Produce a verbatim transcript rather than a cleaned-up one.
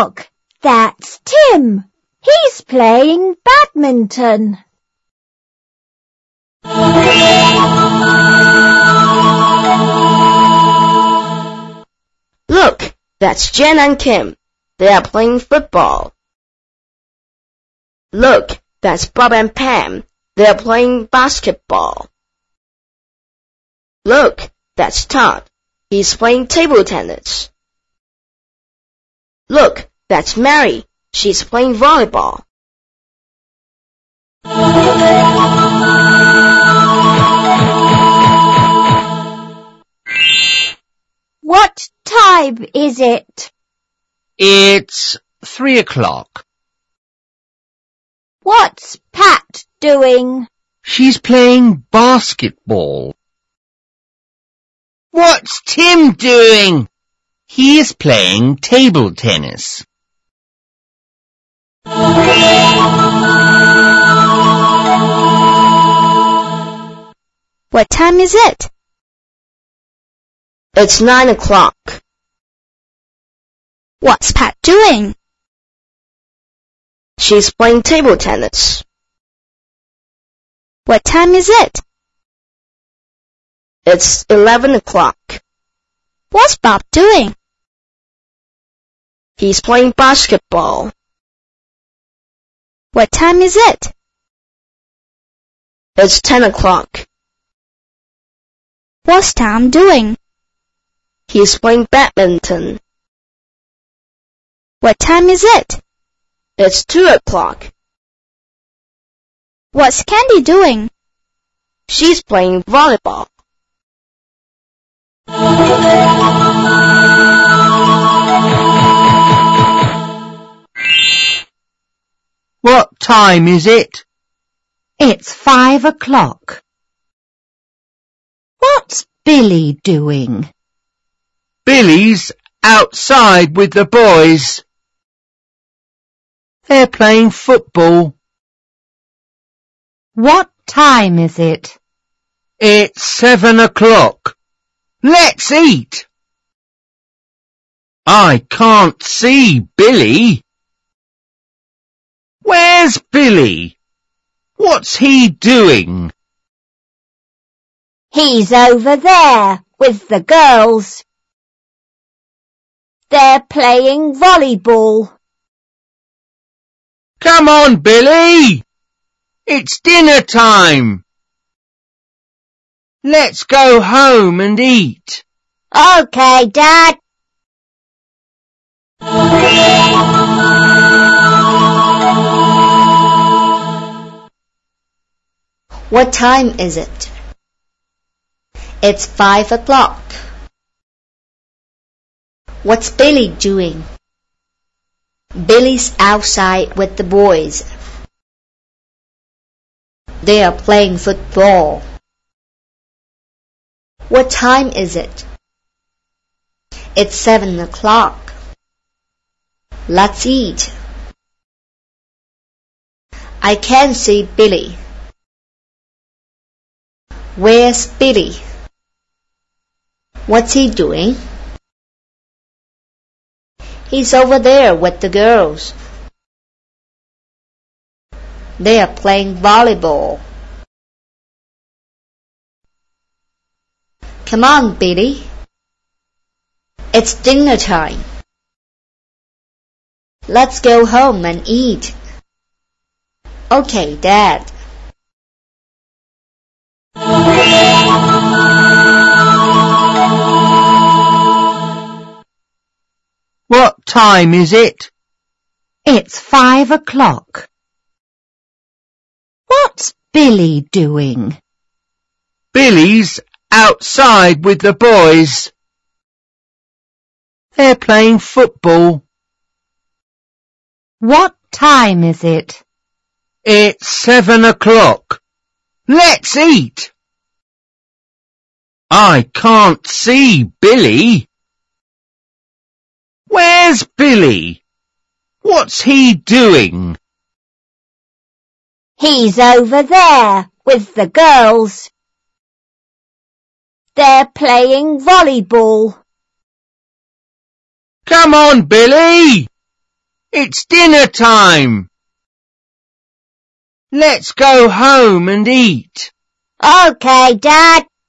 Look, that's Tim. He's playing badminton. Look, that's Jen and Kim. They are playing football. Look, that's Bob and Pam. They are playing basketball. Look, that's Todd. He's playing table tennis. Look, that's Mary. She's playing volleyball. What time is it? It's three o'clock. What's Pat doing? She's playing basketball. What's Tim doing? He's playing table tennis. What time is it? It's nine o'clock. What's Pat doing? She's playing table tennis. What time is it? It's eleven o'clock. What's Bob doing? He's playing basketball. What time is it? It's ten o'clock. What's Tom doing? He's playing badminton. What time is it? It's two o'clock. What's Candy doing? She's playing volleyball. What time is it? It's five o'clock. What's Billy doing? Billy's outside with the boys. They're playing football. What time is it? It's seven o'clock. Let's eat. I can't see Billy. Where's Billy? What's he doing? He's over there with the girls. They're playing volleyball. Come on, Billy! It's dinner time. Let's go home and eat. Okay, Dad. What time is it? It's five o'clock. What's Billy doing? Billy's outside with the boys. They are playing football. What time is it? It's seven o'clock. Let's eat. I can't see Billy. Where's Billy? What's he doing? He's over there with the girls. They are playing volleyball. Come on, Billy. It's dinner time. Let's go home and eat. Okay, Dad. What time is it? It's five o'clock. What's Billy doing? Billy's outside with the boys. They're playing football. What time is it? It's seven o'clock. Let's eat. I can't see Billy. Where's Billy? What's he doing? He's over there with the girls. They're playing volleyball. Come on, Billy! It's dinner time. Let's go home and eat. Okay, Dad.